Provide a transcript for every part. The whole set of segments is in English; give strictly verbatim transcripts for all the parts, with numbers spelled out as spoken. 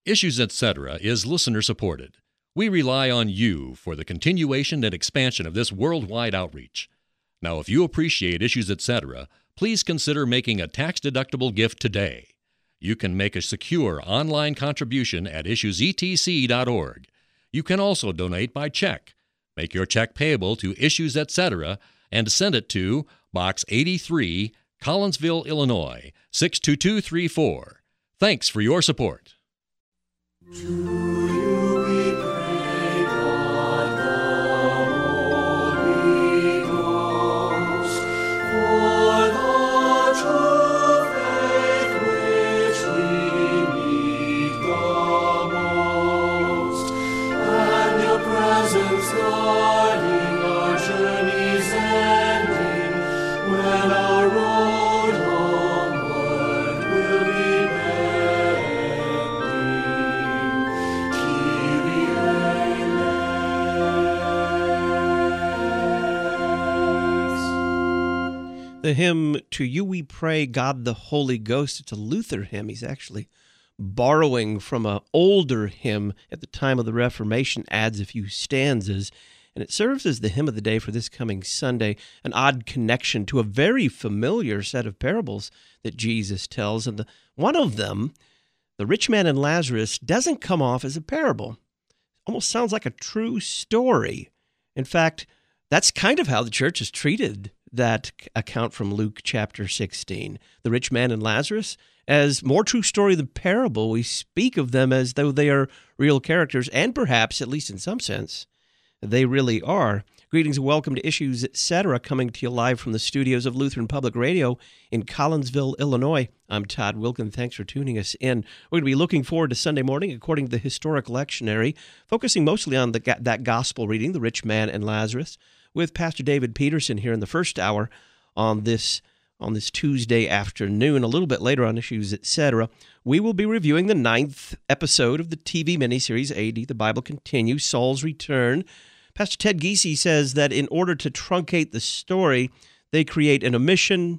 Issues Etc. is listener-supported. We rely on you for the continuation and expansion of this worldwide outreach. Now, if you appreciate Issues Etc., please consider making a tax-deductible gift today. You can make a secure online contribution at issues e t c dot org. You can also donate by check. Make your check payable to Issues Etc. and send it to Box eighty-three, Collinsville, Illinois, six two two three four. Thanks for your support. To you we pray, God the Holy Ghost, for the true faith which we need the most, and your presence guiding our journey's ending, when our road homeward will be bending. The hymn, To You We Pray, God the Holy Ghost, it's a Luther hymn. He's actually borrowing from an older hymn at the time of the Reformation, adds a few stanzas, and it serves as the hymn of the day for this coming Sunday, an odd connection to a very familiar set of parables that Jesus tells. And the, one of them, the rich man and Lazarus, doesn't come off as a parable. Almost sounds like a true story. In fact, that's kind of how the church has treated that account from Luke chapter sixteen. The rich man and Lazarus, as more true story than parable, we speak of them as though they are real characters, and perhaps, at least in some sense, they really are. Greetings and welcome to Issues Etc., coming to you live from the studios of Lutheran Public Radio in Collinsville, Illinois. I'm Todd Wilkin. Thanks for tuning us in. We're going to be looking forward to Sunday morning, according to the Historic Lectionary, focusing mostly on the, that gospel reading, the rich man and Lazarus, with Pastor David Peterson here in the first hour on this on this Tuesday afternoon. A little bit later on Issues Etc., we will be reviewing the ninth episode of the T V miniseries, A D, The Bible Continues, Saul's Return. Pastor Ted Giese says that in order to truncate the story, they create an omission,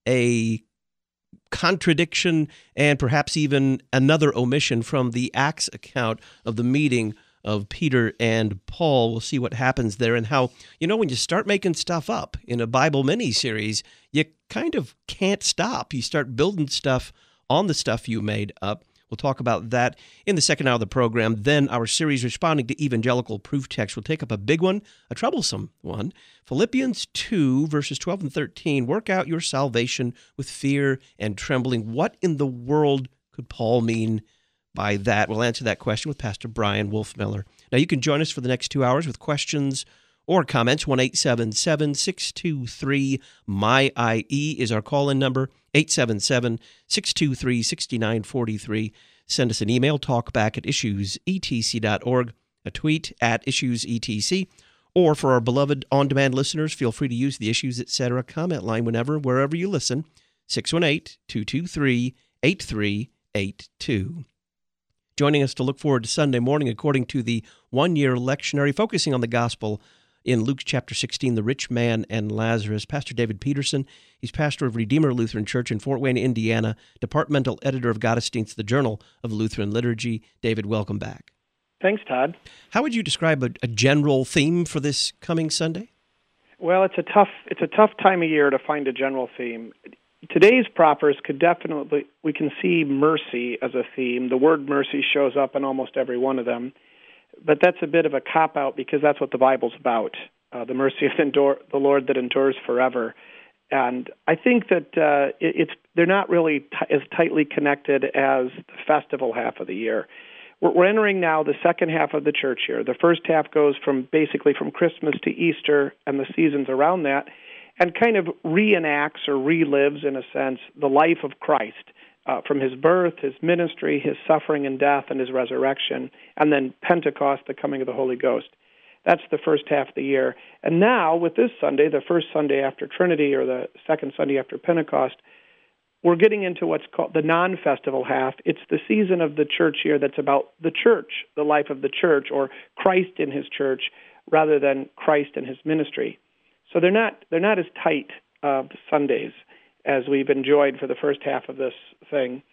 a contradiction, and perhaps even another omission from the Acts account of the meeting of Peter and Paul. We'll see what happens there and how, you know, when you start making stuff up in a Bible miniseries, you kind of can't stop. You start building stuff on the stuff you made up. We'll talk about that in the second hour of the program. Then our series responding to evangelical proof text will take up a big one, a troublesome one. Philippians two, verses twelve and thirteen, work out your salvation with fear and trembling. What in the world could Paul mean by that? We'll answer that question with Pastor Brian Wolfmiller. Now, you can join us for the next two hours with questions or comments. one eight seven seven, six two three, M Y I E is our call-in number, eight seven seven, six two three, six nine four three. Send us an email, talkback at issues e t c dot org, a tweet at issues e t c, or for our beloved on-demand listeners, feel free to use the Issues Etc. comment line whenever, wherever you listen, six one eight, two two three, eight three eight two. Joining us to look forward to Sunday morning, according to the one-year lectionary, focusing on the gospel in Luke chapter sixteen, the rich man and Lazarus, Pastor David Peterson. He's pastor of Redeemer Lutheran Church in Fort Wayne, Indiana, departmental editor of Gottesdienst, the Journal of Lutheran Liturgy. David, welcome back. Thanks, Todd. How would you describe a, a general theme for this coming Sunday? Well, it's a tough it's a tough time of year to find a general theme. Today's propers could definitely, we can see mercy as a theme. The word mercy shows up in almost every one of them. But that's a bit of a cop-out because that's what the Bible's about, uh, the mercy of endure, the Lord that endures forever. And I think that uh, it, it's they're not really t- as tightly connected as the festival half of the year. We're, we're entering now the second half of the church year. The first half goes from basically from Christmas to Easter and the seasons around that, and kind of reenacts or relives, in a sense, the life of Christ, uh, from his birth, his ministry, his suffering and death, and his resurrection, and then Pentecost, the coming of the Holy Ghost. That's the first half of the year. And now, with this Sunday, the first Sunday after Trinity, or the second Sunday after Pentecost, we're getting into what's called the non-festival half. It's the season of the church year that's about the church, the life of the church, or Christ in his church, rather than Christ and his ministry. So they're not they're not as tight uh, Sundays as we've enjoyed for the first half of this thing.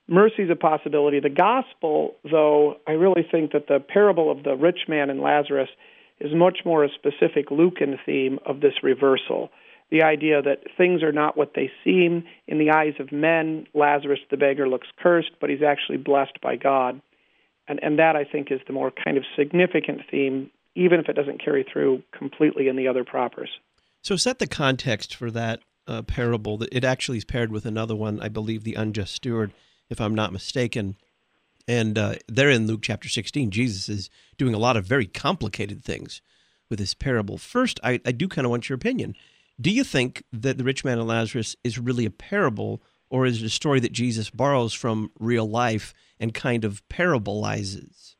mercy is a possibility. The gospel, though, I really think that the parable of the rich man and Lazarus is much more a specific Lucan theme of this reversal. The idea that things are not what they seem. In the eyes of men, Lazarus the beggar looks cursed, but he's actually blessed by God. And, and that, I think, is the more kind of significant theme, even if it doesn't carry through completely in the other propers. So set the context for that uh, parable. That it actually is paired with another one, I believe, the unjust steward, if I'm not mistaken. And uh, there in Luke chapter sixteen, Jesus is doing a lot of very complicated things with this parable. First, I, I do kind of want your opinion. Do you think that the rich man and Lazarus is really a parable, or is it a story that Jesus borrows from real life and kind of parabolizes?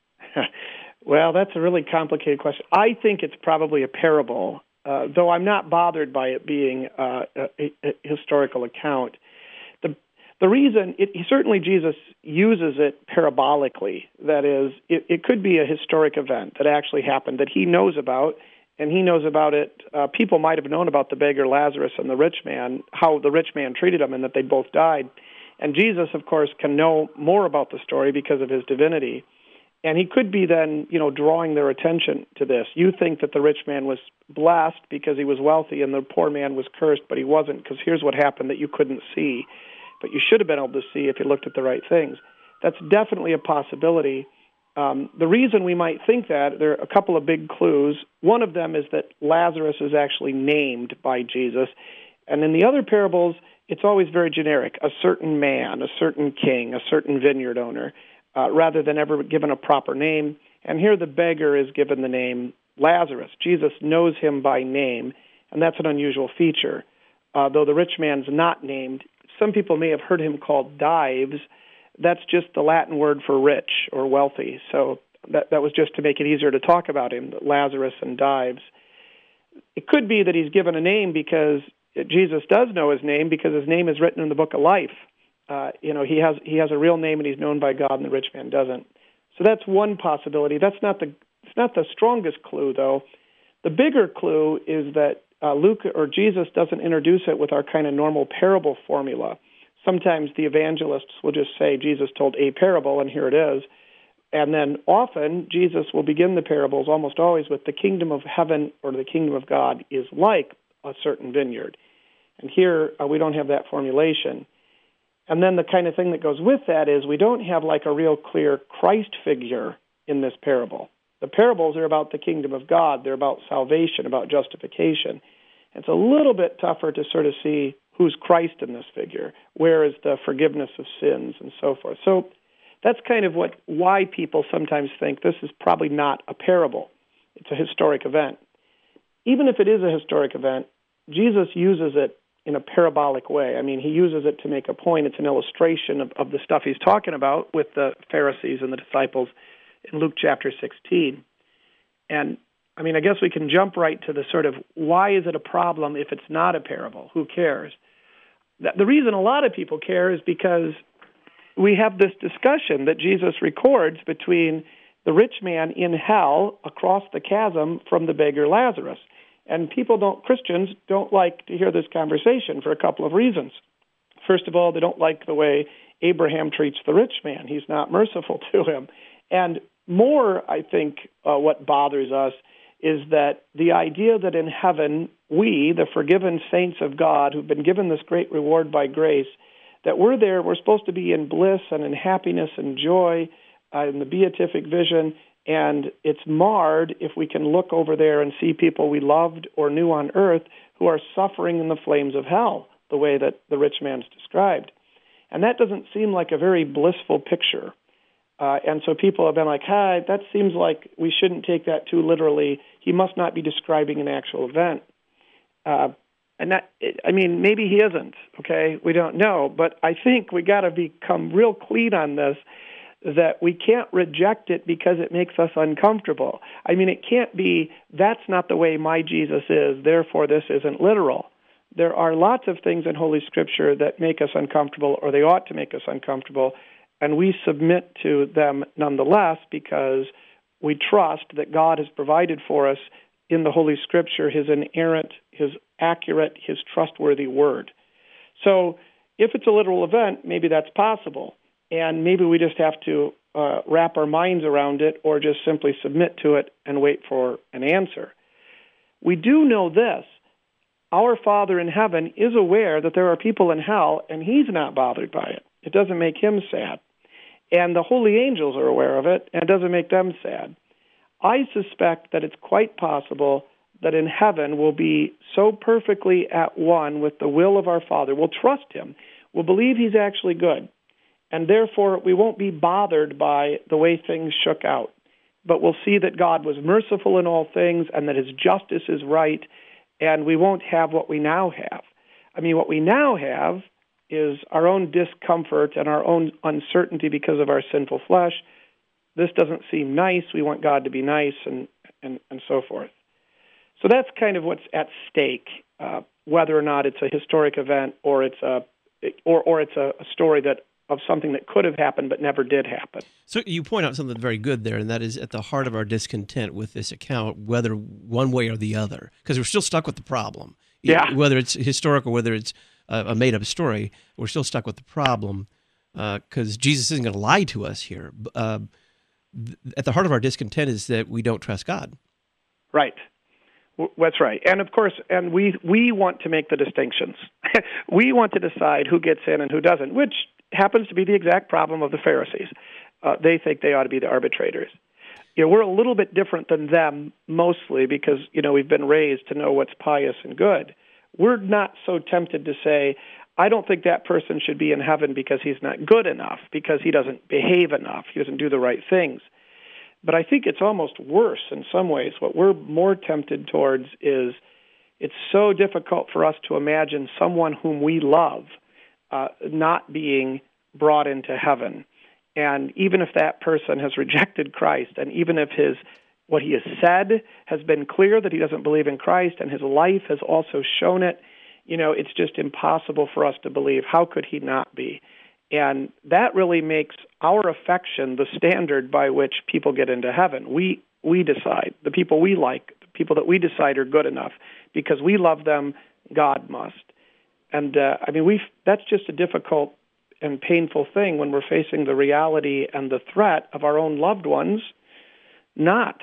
Well, that's a really complicated question. I think it's probably a parable, uh, though I'm not bothered by it being uh, a, a historical account. The the reason, it, certainly Jesus uses it parabolically. That is, it, it could be a historic event that actually happened that he knows about, and he knows about it. Uh, people might have known about the beggar Lazarus and the rich man, how the rich man treated him and that they both died. And Jesus, of course, can know more about the story because of his divinity. And he could be then, you know, drawing their attention to this. You think that the rich man was blessed because he was wealthy and the poor man was cursed, but he wasn't, because here's what happened that you couldn't see. But you should have been able to see if you looked at the right things. That's definitely a possibility. Um, the reason we might think that, there are a couple of big clues. One of them is that Lazarus is actually named by Jesus. And in the other parables, it's always very generic, a certain man, a certain king, a certain vineyard owner, uh, rather than ever given a proper name. And here the beggar is given the name Lazarus. Jesus knows him by name, and that's an unusual feature. Uh, though the rich man's not named, some people may have heard him called Dives. That's just the Latin word for rich or wealthy. So that that was just to make it easier to talk about him, Lazarus and Dives. It could be that he's given a name because Jesus does know his name, because his name is written in the book of life. Uh, you know, he has he has a real name and he's known by God, and the rich man doesn't. So that's one possibility. That's not the it's not the strongest clue, though. The bigger clue is that uh, Luke or Jesus doesn't introduce it with our kind of normal parable formula. Sometimes the evangelists will just say Jesus told a parable, and here it is. And then often Jesus will begin the parables almost always with the kingdom of heaven or the kingdom of God is like a certain vineyard. And here uh, we don't have that formulation. And then the kind of thing that goes with that is we don't have like a real clear Christ figure in this parable. The parables are about the kingdom of God. They're about salvation, about justification. It's a little bit tougher to sort of see who's Christ in this figure, where is the forgiveness of sins, and so forth. So that's kind of what why people sometimes think this is probably not a parable. It's a historic event. Even if it is a historic event, Jesus uses it in a parabolic way. I mean, he uses it to make a point. It's an illustration of, of the stuff he's talking about with the Pharisees and the disciples in Luke chapter sixteen. And, I mean, I guess we can jump right to the sort of, why is it a problem if it's not a parable? Who cares? The reason a lot of people care is because we have this discussion that Jesus records between the rich man in hell across the chasm from the beggar Lazarus. And people don't, Christians don't like to hear this conversation for a couple of reasons. First of all, they don't like the way Abraham treats the rich man. He's not merciful to him. And more, I think, uh, what bothers us is that the idea that in heaven, we, the forgiven saints of God, who've been given this great reward by grace, that we're there, we're supposed to be in bliss and in happiness and joy, uh, in the beatific vision, and it's marred if we can look over there and see people we loved or knew on earth who are suffering in the flames of hell, the way that the rich man's described. And that doesn't seem like a very blissful picture. Uh, and so people have been like, hi, that seems like we shouldn't take that too literally. He must not be describing an actual event. Uh, and that, I mean, maybe he isn't, okay? We don't know. But I think we got to become real clean on this, that we can't reject it because it makes us uncomfortable. I mean, it can't be, that's not the way my Jesus is, therefore this isn't literal. There are lots of things in Holy Scripture that make us uncomfortable, or they ought to make us uncomfortable, and we submit to them nonetheless because we trust that God has provided for us in the Holy Scripture His inerrant, His accurate, His trustworthy Word. So if it's a literal event, maybe that's possible. and maybe we just have to uh, wrap our minds around it or just simply submit to it and wait for an answer. We do know this. Our Father in heaven is aware that there are people in hell, and he's not bothered by it. It doesn't make him sad. And the holy angels are aware of it, and it doesn't make them sad. I suspect that it's quite possible that in heaven we'll be so perfectly at one with the will of our Father, we'll trust him, we'll believe he's actually good, and therefore we won't be bothered by the way things shook out. But we'll see that God was merciful in all things and that his justice is right, and we won't have what we now have. I mean, what we now have is our own discomfort and our own uncertainty because of our sinful flesh. This doesn't seem nice. We want God to be nice, and, and, and so forth. So that's kind of what's at stake, uh, whether or not it's a historic event or it's a or or it's a, a story that of something that could have happened but never did happen. So you point out something very good there, and that is at the heart of our discontent with this account, whether one way or the other, because we're still stuck with the problem. Yeah. Whether it's historic or whether it's a, a made-up story, we're still stuck with the problem because uh, Jesus isn't going to lie to us here. Uh, th- at the heart of our discontent is that we don't trust God. Right. That's right. And of course, and we we want to make the distinctions. We want to decide who gets in and who doesn't, which happens to be the exact problem of the Pharisees. Uh, they think they ought to be the arbitrators. You know, we're a little bit different than them mostly because, you know, we've been raised to know what's pious and good. We're not so tempted to say, I don't think that person should be in heaven because he's not good enough, because he doesn't behave enough, he doesn't do the right things. But I think it's almost worse in some ways. What we're more tempted towards is it's so difficult for us to imagine someone whom we love uh, not being brought into heaven. And even if that person has rejected Christ, and even if his what he has said has been clear that he doesn't believe in Christ, and his life has also shown it, you know, it's just impossible for us to believe. How could he not be? And that really makes our affection the standard by which people get into heaven. We we decide. The people we like, the people that we decide are good enough. Because we love them, God must. And, uh, I mean, we that's just a difficult and painful thing when we're facing the reality and the threat of our own loved ones not.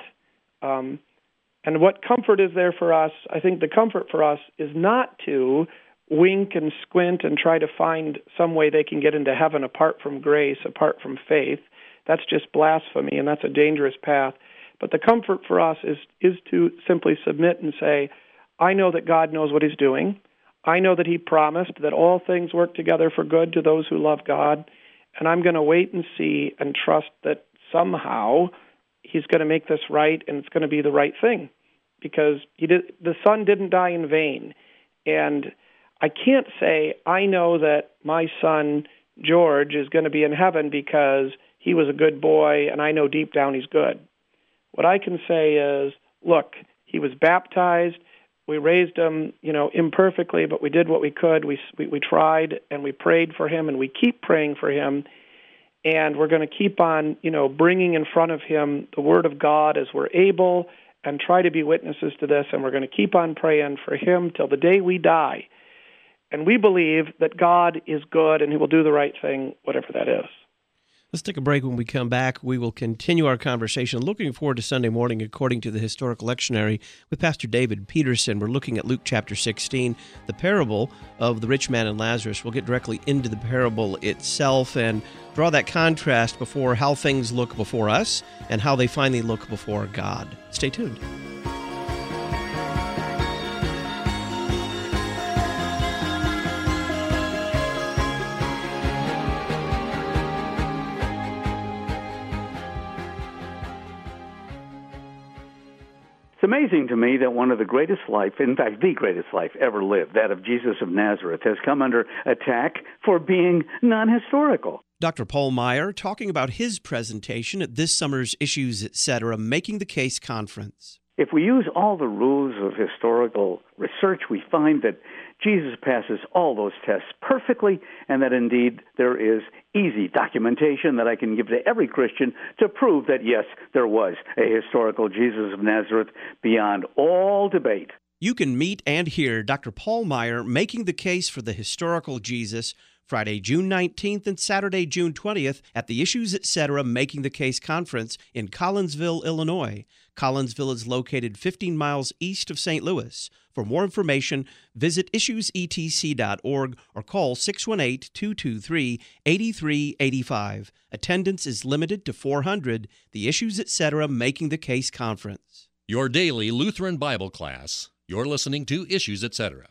Um, and what comfort is there for us? I think the comfort for us is not to wink and squint and try to find some way they can get into heaven apart from grace, apart from faith. That's just blasphemy, and that's a dangerous path. But the comfort for us is is to simply submit and say, I know that God knows what he's doing. I know that he promised that all things work together for good to those who love God, and I'm going to wait and see and trust that somehow he's going to make this right and it's going to be the right thing, because he did, the Son didn't die in vain. And I can't say, I know that my son, George, is going to be in heaven because he was a good boy, and I know deep down he's good. What I can say is, look, he was baptized. We raised him, you know, imperfectly, but we did what we could. We, we, we tried, and we prayed for him, and we keep praying for him. And we're going to keep on, you know, bringing in front of him the Word of God as we're able and try to be witnesses to this. And we're going to keep on praying for him till the day we die. And we believe that God is good and he will do the right thing, whatever that is. Let's take a break. When we come back, we will continue our conversation. Looking forward to Sunday morning, according to the Historical Lectionary, with Pastor David Peterson. We're looking at Luke chapter sixteen, the parable of the rich man and Lazarus. We'll get directly into the parable itself and draw that contrast before how things look before us and how they finally look before God. Stay tuned. It's amazing to me that one of the greatest life, in fact, the greatest life ever lived, that of Jesus of Nazareth, has come under attack for being non-historical. Doctor Paul Meier talking about his presentation at this summer's Issues, et cetera, Making the Case conference. If we use all the rules of historical research, we find that Jesus passes all those tests perfectly, and that indeed there is easy documentation that I can give to every Christian to prove that, yes, there was a historical Jesus of Nazareth beyond all debate. You can meet and hear Doctor Paul Meier making the case for the historical Jesus Friday, June nineteenth and Saturday, June twentieth at the Issues Etc. Making the Case Conference in Collinsville, Illinois. Collinsville is located fifteen miles east of Saint Louis. For more information, visit issues e t c dot org or call six one eight, two two three, eight three eight five. Attendance is limited to four hundred. The Issues Etc. Making the Case Conference. Your daily Lutheran Bible class. You're listening to Issues Etc.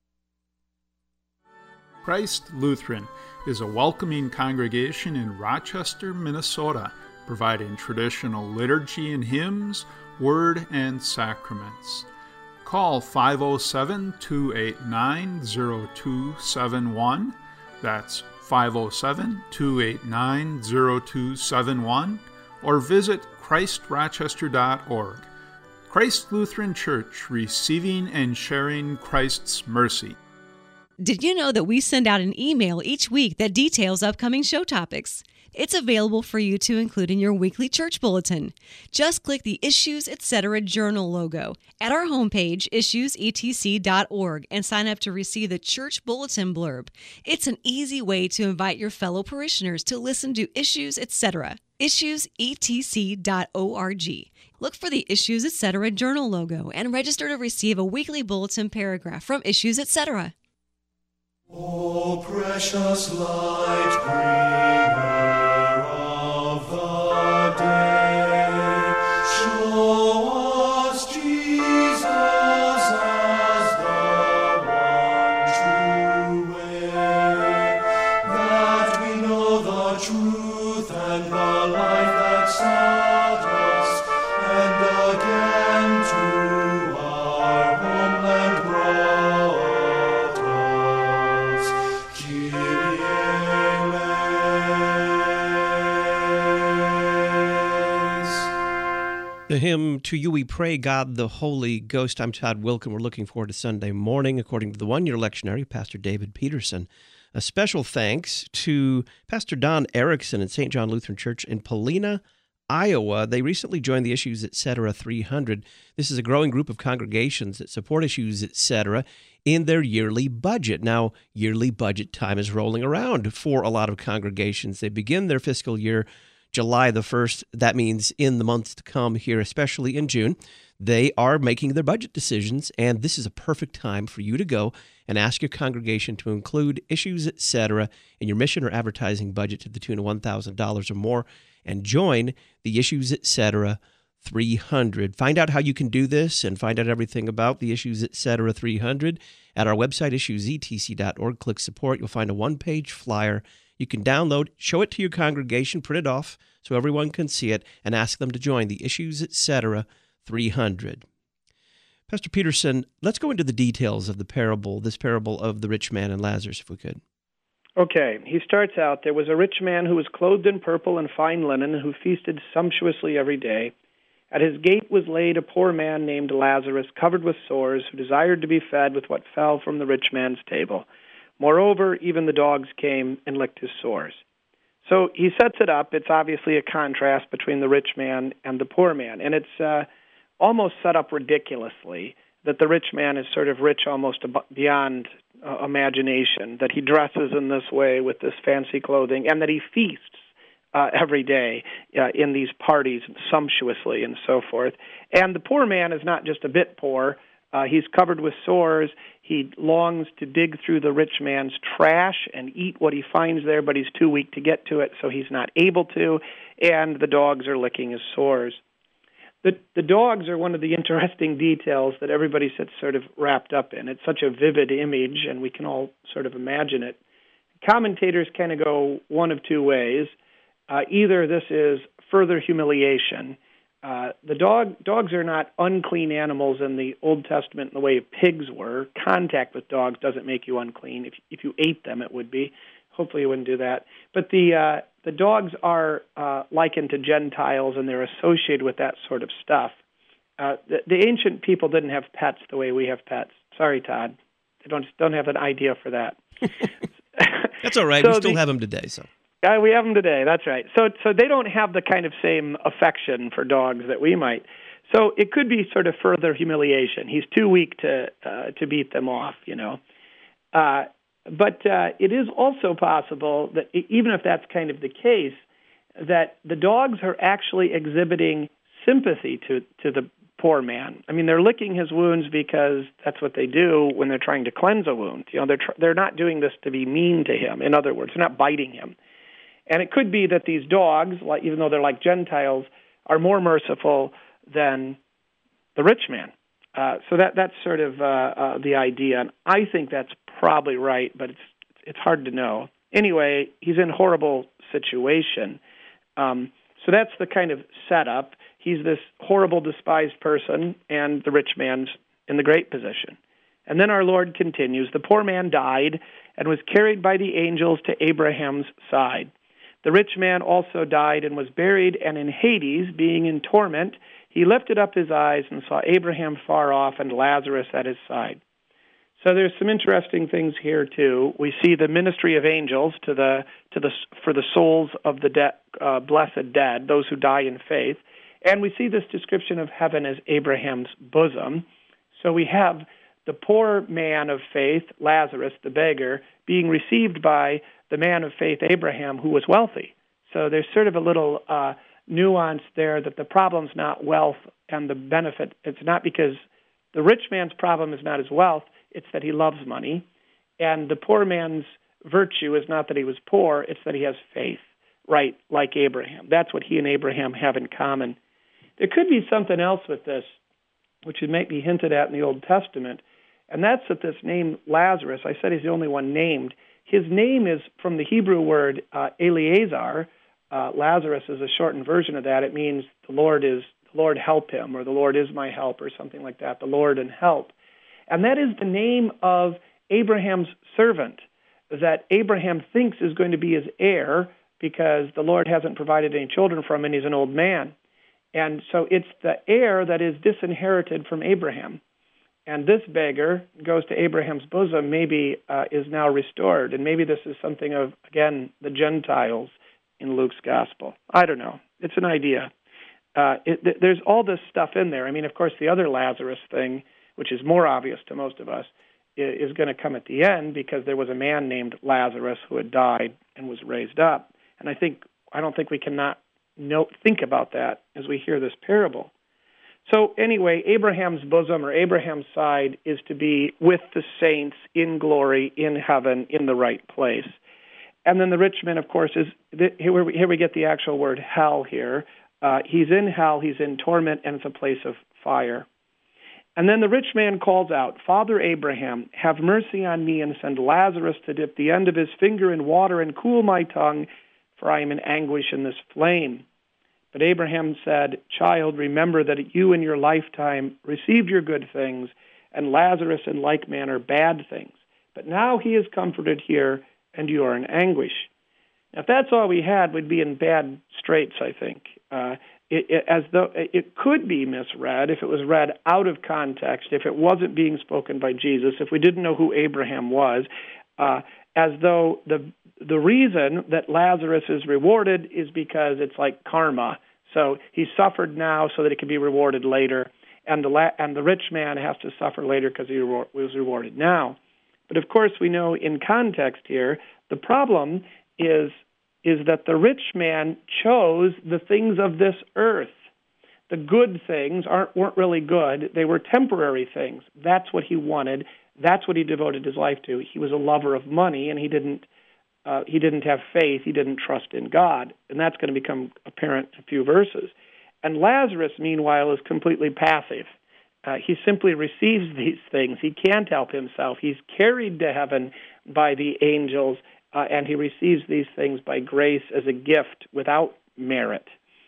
Christ Lutheran is a welcoming congregation in Rochester, Minnesota, providing traditional liturgy and hymns, word, and sacraments. Call five oh seven, two eight nine, oh two seven one. That's five oh seven, two eight nine, oh two seven one. Or visit christ rochester dot org. Christ Lutheran Church, receiving and sharing Christ's mercy. Did you know that we send out an email each week that details upcoming show topics? It's available for you to include in your weekly church bulletin. Just click the Issues Etc. Journal logo at our homepage, issues e t c dot org, and sign up to receive the church bulletin blurb. It's an easy way to invite your fellow parishioners to listen to Issues Etc. issues e t c dot org. Look for the Issues Etc. Journal logo and register to receive a weekly bulletin paragraph from Issues Etc. O precious light bringer of the day, show us Jesus as the one true way, that we know the truth and the life that sought us, and again to our homeland brought us. Kyrie eleis. The hymn, To You We Pray, God the Holy Ghost. I'm Todd Wilken. We're looking forward to Sunday morning, according to the one-year lectionary, Pastor David Peterson. A special thanks to Pastor Don Erickson at Saint John Lutheran Church in Polina, Iowa. They recently joined the Issues Etc. three hundred. This is a growing group of congregations that support Issues Etc. in their yearly budget. Now, yearly budget time is rolling around for a lot of congregations. They begin their fiscal year July the first. That means in the months to come here, especially in June, they are making their budget decisions, and this is a perfect time for you to go and ask your congregation to include Issues Etc. in your mission or advertising budget to the tune of one thousand dollars or more, and join the Issues Etc. three hundred. Find out how you can do this and find out everything about the Issues Etc. three hundred at our website, issues e t c dot org. Click support. You'll find a one-page flyer you can download, show it to your congregation, print it off so everyone can see it, and ask them to join the Issues Etc. three hundred. Pastor Peterson, let's go into the details of the parable, this parable of the rich man and Lazarus, if we could. Okay, he starts out, there was a rich man who was clothed in purple and fine linen, who feasted sumptuously every day. At his gate was laid a poor man named Lazarus, covered with sores, who desired to be fed with what fell from the rich man's table. Moreover, even the dogs came and licked his sores. So he sets it up. It's obviously a contrast between the rich man and the poor man, and it's uh, almost set up ridiculously that the rich man is sort of rich almost ab- beyond uh, imagination, that he dresses in this way with this fancy clothing, and that he feasts uh, every day uh, in these parties sumptuously and so forth. And the poor man is not just a bit poor. Uh, he's covered with sores. He longs to dig through the rich man's trash and eat what he finds there, but he's too weak to get to it, so he's not able to, and the dogs are licking his sores. The, the dogs are one of the interesting details that everybody gets sort of wrapped up in. It's such a vivid image, and we can all sort of imagine it. Commentators kind of go one of two ways. Uh, either this is further humiliation. Uh, the dog dogs are not unclean animals in the Old Testament in the way pigs were. Contact with dogs doesn't make you unclean. If if you ate them, it would be. Hopefully you wouldn't do that. But the uh, the dogs are uh, likened to Gentiles, and they're associated with that sort of stuff. Uh, the, the ancient people didn't have pets the way we have pets. Sorry, Todd. They don't don't have an idea for that. That's all right. So we still the, have them today, so. Uh, we have them today, that's right. So so they don't have the kind of same affection for dogs that we might. So it could be sort of further humiliation. He's too weak to uh, to beat them off, you know. Uh, But uh, it is also possible that e- even if that's kind of the case, that the dogs are actually exhibiting sympathy to, to the poor man. I mean, they're licking his wounds because that's what they do when they're trying to cleanse a wound. You know, they're tr- they're not doing this to be mean to him. In other words, they're not biting him. And it could be that these dogs, like, even though they're like Gentiles, are more merciful than the rich man. Uh, so that that's sort of uh, uh, the idea. And I think that's probably right, but it's it's hard to know. Anyway, he's in a horrible situation. Um, so that's the kind of setup. He's this horrible, despised person, and the rich man's in the great position. And then our Lord continues, the poor man died and was carried by the angels to Abraham's side. The rich man also died and was buried, and in Hades, being in torment, he lifted up his eyes and saw Abraham far off and Lazarus at his side. So there's some interesting things here too. We see the ministry of angels to the to the for the souls of the de- uh, blessed dead, those who die in faith, and we see this description of heaven as Abraham's bosom. So we have the poor man of faith, Lazarus, the beggar, being received by the man of faith, Abraham, who was wealthy. So there's sort of a little uh, nuance there that the problem's not wealth and the benefit. It's not because the rich man's problem is not his wealth, it's that he loves money. And the poor man's virtue is not that he was poor, it's that he has faith, right, like Abraham. That's what he and Abraham have in common. There could be something else with this, which might be hinted at in the Old Testament, and that's that this name Lazarus, I said he's the only one named, his name is from the Hebrew word uh, Eleazar. Uh, Lazarus is a shortened version of that. It means the Lord is the Lord help him, or the Lord is my help, or something like that, the Lord and help. And that is the name of Abraham's servant that Abraham thinks is going to be his heir because the Lord hasn't provided any children for him and he's an old man. And so it's the heir that is disinherited from Abraham. And this beggar goes to Abraham's bosom, maybe uh, is now restored. And maybe this is something of, again, the Gentiles in Luke's gospel. I don't know. It's an idea. Uh, it, th- there's all this stuff in there. I mean, of course, the other Lazarus thing, which is more obvious to most of us, is, is going to come at the end because there was a man named Lazarus who had died and was raised up. And I think I don't think we cannot know, think about that as we hear this parable. So anyway, Abraham's bosom or Abraham's side is to be with the saints in glory, in heaven, in the right place. And then the rich man, of course, is here we, here we get the actual word hell here. Uh, he's in hell, he's in torment, and it's a place of fire. And then the rich man calls out, Father Abraham, have mercy on me and send Lazarus to dip the end of his finger in water and cool my tongue, for I am in anguish in this flame. But Abraham said, Child, remember that you in your lifetime received your good things, and Lazarus in like manner bad things. But now he is comforted here, and you are in anguish. Now, if that's all we had, we'd be in bad straits, I think. Uh, it, it, as though it could be misread if it was read out of context, if it wasn't being spoken by Jesus, if we didn't know who Abraham was, uh, as though the the reason that Lazarus is rewarded is because it's like karma. So he suffered now so that it can be rewarded later, and the la- and the rich man has to suffer later because he re- was rewarded now. But of course, we know in context here, the problem is is that the rich man chose the things of this earth. The good things aren't weren't really good. They were temporary things. That's what he wanted. That's what he devoted his life to. He was a lover of money, and he didn't uh, he didn't have faith. He didn't trust in God, and that's going to become apparent in a few verses. And Lazarus, meanwhile, is completely passive. Uh, he simply receives these things. He can't help himself. He's carried to heaven by the angels, uh, and he receives these things by grace as a gift without merit.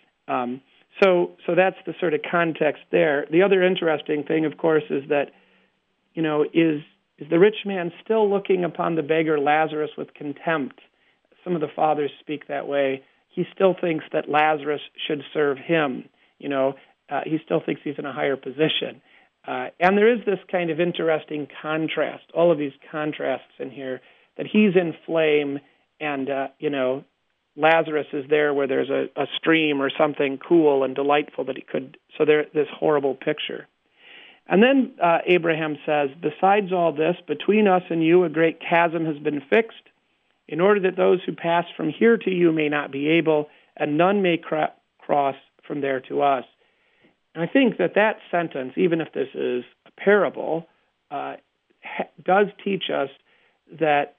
Um, so, so that's the sort of context there. The other interesting thing, of course, is that, you know, is is the rich man still looking upon the beggar Lazarus with contempt? Some of the fathers speak that way. He still thinks that Lazarus should serve him. You know, uh, he still thinks he's in a higher position. Uh, and there is this kind of interesting contrast, all of these contrasts in here, that he's in flame and, uh, you know, Lazarus is there where there's a, a stream or something cool and delightful that he could, so there's this horrible picture. And then uh, Abraham says, besides all this, between us and you a great chasm has been fixed, in order that those who pass from here to you may not be able, and none may cra- cross from there to us. And I think that that sentence, even if this is a parable, uh, ha- does teach us that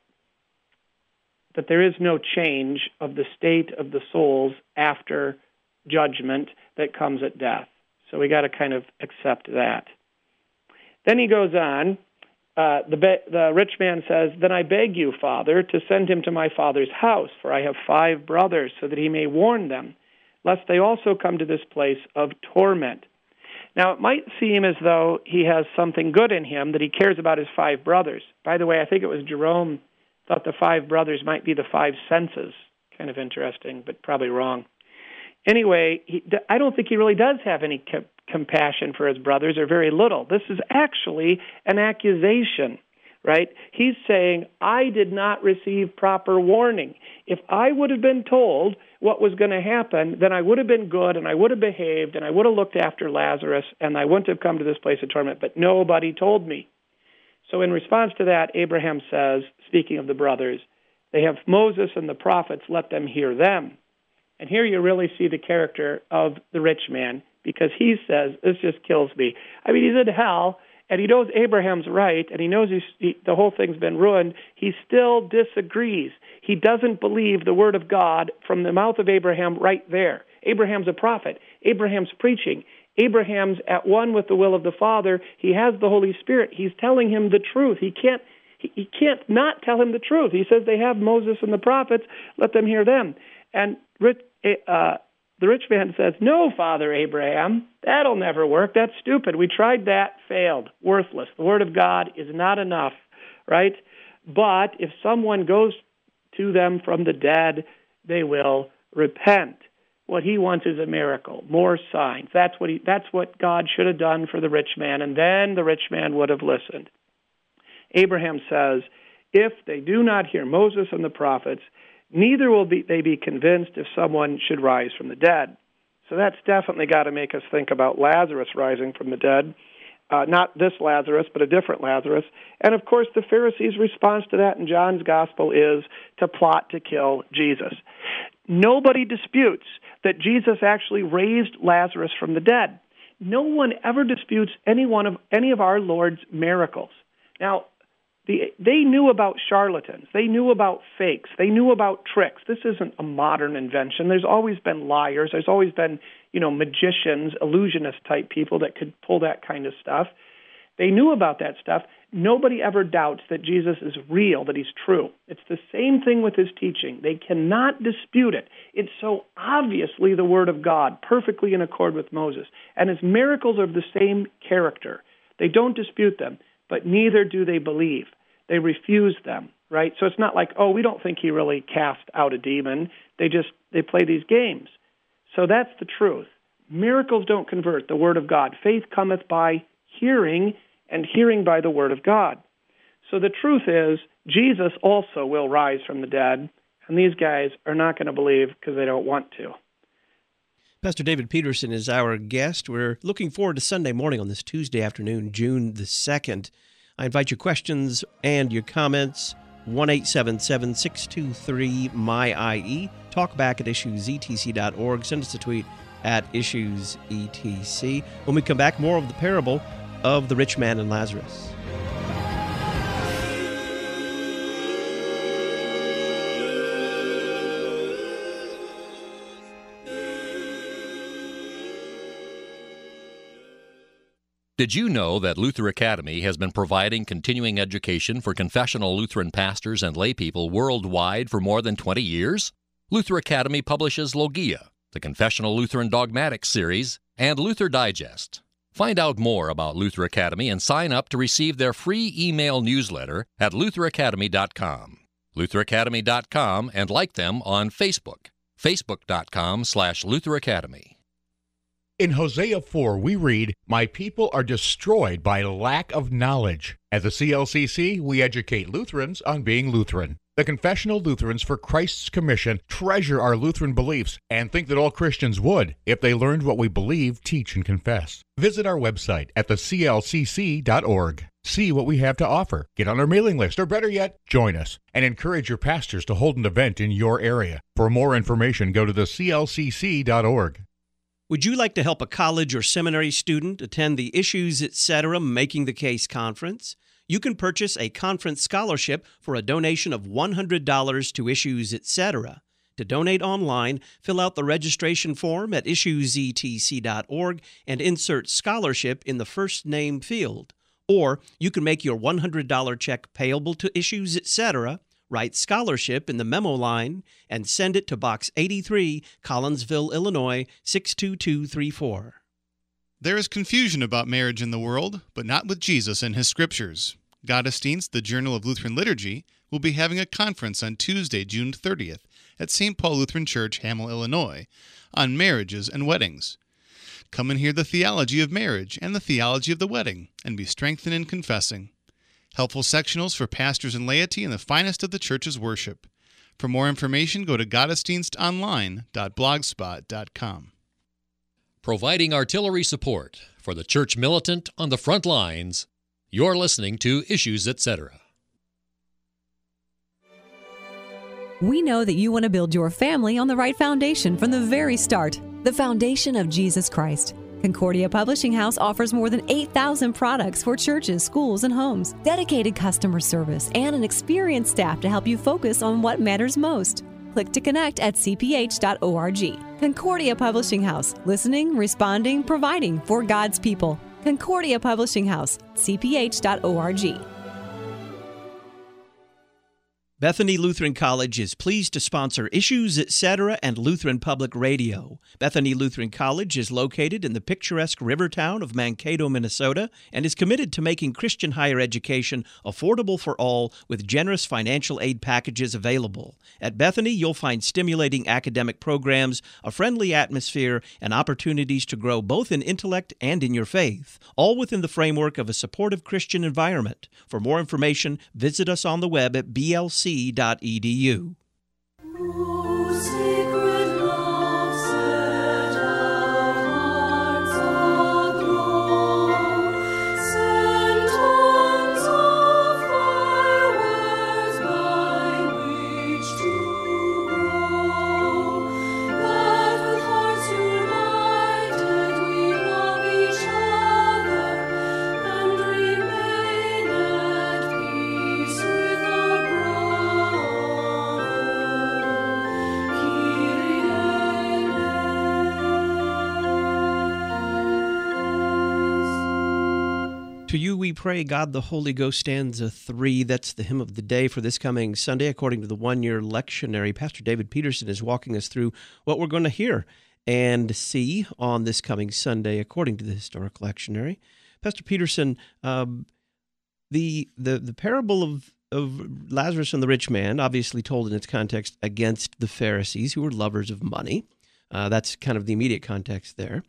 that there is no change of the state of the souls after judgment that comes at death. So we got to kind of accept that. Then he goes on. Uh, the, be- the rich man says, then I beg you, Father, to send him to my father's house, for I have five brothers, so that he may warn them, lest they also come to this place of torment. Now, it might seem as though he has something good in him, that he cares about his five brothers. By the way, I think it was Jerome thought the five brothers might be the five senses. Kind of interesting, but probably wrong. Anyway, he, I don't think he really does have any co- compassion for his brothers, or very little. This is actually an accusation, right? He's saying, I did not receive proper warning. If I would have been told what was going to happen, then I would have been good, and I would have behaved, and I would have looked after Lazarus, and I wouldn't have come to this place of torment, but nobody told me. So in response to that, Abraham says, speaking of the brothers, they have Moses and the prophets, let them hear them. And here you really see the character of the rich man, because he says, this just kills me. I mean, he's in hell, and he knows Abraham's right, and he knows he's, he, the whole thing's been ruined. He still disagrees. He doesn't believe the word of God from the mouth of Abraham right there. Abraham's a prophet. Abraham's preaching. Abraham's at one with the will of the Father. He has the Holy Spirit. He's telling him the truth. He can't he, he can't not tell him the truth. He says they have Moses and the prophets. Let them hear them. And uh, the rich man says, no, Father Abraham, that'll never work. That's stupid. We tried that, failed, worthless. The word of God is not enough, right? But if someone goes to them from the dead, they will repent. What he wants is a miracle, more signs. That's what he, that's what God should have done for the rich man, and then the rich man would have listened. Abraham says, if they do not hear Moses and the prophets, neither will be, they be convinced if someone should rise from the dead. So that's definitely got to make us think about Lazarus rising from the dead. Uh, not this Lazarus, but a different Lazarus. And of course, the Pharisees' response to that in John's Gospel is to plot to kill Jesus. Nobody disputes that Jesus actually raised Lazarus from the dead. No one ever disputes any one of any of our Lord's miracles. Now, the, they knew about charlatans. They knew about fakes. They knew about tricks. This isn't a modern invention. There's always been liars. There's always been, you know, magicians, illusionist-type people that could pull that kind of stuff. They knew about that stuff. Nobody ever doubts that Jesus is real, that he's true. It's the same thing with his teaching. They cannot dispute it. It's so obviously the Word of God, perfectly in accord with Moses. And his miracles are of the same character. They don't dispute them, but neither do they believe. They refuse them, right? So it's not like, oh, we don't think he really cast out a demon. They just, they play these games. So that's the truth. Miracles don't convert the Word of God. Faith cometh by hearing, and hearing by the Word of God. So the truth is, Jesus also will rise from the dead, and these guys are not going to believe because they don't want to. Pastor David Peterson is our guest. We're looking forward to Sunday morning on this Tuesday afternoon, June the second. I invite your questions and your comments, one eight seven seven, six two three, M Y I E. Talk back at issues e t c dot org. Send us a tweet at issues E T C. When we come back, more of the parable of the rich man and Lazarus. Did you know that Luther Academy has been providing continuing education for confessional Lutheran pastors and laypeople worldwide for more than twenty years? Luther Academy publishes Logia, the Confessional Lutheran Dogmatics series, and Luther Digest. Find out more about Luther Academy and sign up to receive their free email newsletter at luther academy dot com. luther academy dot com, and like them on Facebook, facebook dot com slash luther academy. In Hosea four, we read, "My people are destroyed by lack of knowledge." At the C L C C, we educate Lutherans on being Lutheran. The Confessional Lutherans for Christ's Commission treasure our Lutheran beliefs and think that all Christians would if they learned what we believe, teach, and confess. Visit our website at the c l c c dot org. See what we have to offer. Get on our mailing list, or better yet, join us, and encourage your pastors to hold an event in your area. For more information, go to the c l c c dot org. Would you like to help a college or seminary student attend the Issues, et cetera. Making the Case conference? You can purchase a conference scholarship for a donation of one hundred dollars to Issues, et cetera. To donate online, fill out the registration form at issues e t c dot org and insert scholarship in the first name field. Or you can make your one hundred dollars check payable to Issues, et cetera, write scholarship in the memo line, and send it to Box eighty-three, Collinsville, Illinois, six two two three four. There is confusion about marriage in the world, but not with Jesus and his scriptures. Gottesdienst, the Journal of Lutheran Liturgy, will be having a conference on Tuesday, June thirtieth, at Saint Paul Lutheran Church, Hamel, Illinois, on marriages and weddings. Come and hear the theology of marriage and the theology of the wedding, and be strengthened in confessing. Helpful sectionals for pastors and laity in the finest of the church's worship. For more information, go to gottesdienst online dot blogspot dot com. Providing artillery support for the church militant on the front lines, you're listening to Issues, et cetera. We know that you want to build your family on the right foundation from the very start, the foundation of Jesus Christ. Concordia Publishing House offers more than eight thousand products for churches, schools, and homes, dedicated customer service, and an experienced staff to help you focus on what matters most. Click to connect at c p h dot org. Concordia Publishing House, listening, responding, providing for God's people. Concordia Publishing House, c p h dot org. Bethany Lutheran College is pleased to sponsor Issues, et cetera. And Lutheran Public Radio. Bethany Lutheran College is located in the picturesque river town of Mankato, Minnesota, and is committed to making Christian higher education affordable for all with generous financial aid packages available. At Bethany, you'll find stimulating academic programs, a friendly atmosphere, and opportunities to grow both in intellect and in your faith, all within the framework of a supportive Christian environment. For more information, visit us on the web at b l c dot e d u. To you we pray, God the Holy Ghost, stanza three. That's the hymn of the day for this coming Sunday. According to the one-year lectionary, Pastor David Peterson is walking us through what we're going to hear and see on this coming Sunday, according to the historic lectionary. Pastor Peterson, um, the, the the parable of, of Lazarus and the rich man, obviously told in its context against the Pharisees, who were lovers of money. Uh, that's kind of the immediate context there,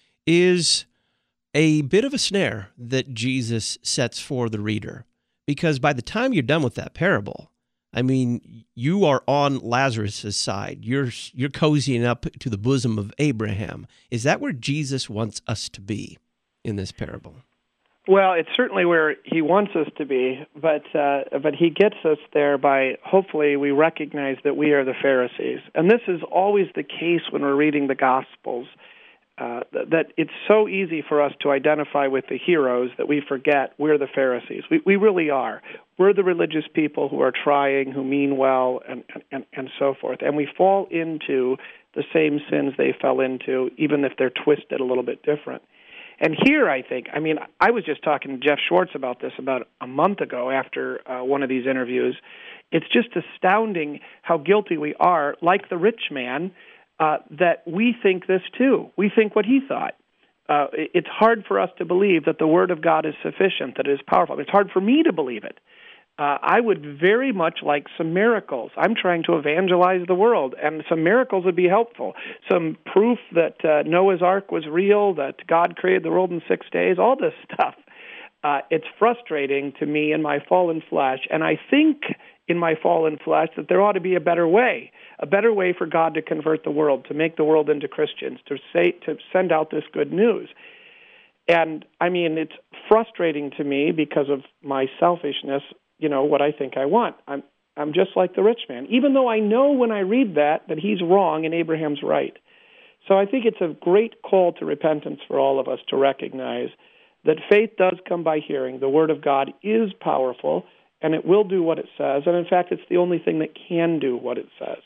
is a bit of a snare that Jesus sets for the reader, because by the time you're done with that parable, I mean, you are on Lazarus' side. You're you're cozying up to the bosom of Abraham. Is that where Jesus wants us to be in this parable? Well, it's certainly where he wants us to be, but uh, but he gets us there by, hopefully, we recognize that we are the Pharisees. And this is always the case when we're reading the Gospels. Uh, that it's so easy for us to identify with the heroes that we forget we're the Pharisees. We we really are. We're the religious people who are trying, who mean well, and, and, and so forth. And we fall into the same sins they fell into, even if they're twisted a little bit different. And here, I think, I mean, I was just talking to Jeff Schwartz about this about a month ago after uh, one of these interviews. It's just astounding how guilty we are, like the rich man, Uh, that we think this too. We think what he thought. Uh, it's hard for us to believe that the Word of God is sufficient, that it is powerful. It's hard for me to believe it. Uh, I would very much like some miracles. I'm trying to evangelize the world, and some miracles would be helpful. Some proof that uh, Noah's Ark was real, that God created the world in six days, all this stuff. Uh, it's frustrating to me in my fallen flesh, and I think in my fallen flesh that there ought to be a better way, a better way for God to convert the world, to make the world into Christians, to say, to send out this good news. And I mean, it's frustrating to me because of my selfishness, you know, what I think I want. I'm I'm just like the rich man, even though I know when I read that that he's wrong and Abraham's right. So I think it's a great call to repentance for all of us to recognize that faith does come by hearing. The Word of God is powerful, and it will do what it says. And in fact, it's the only thing that can do what it says.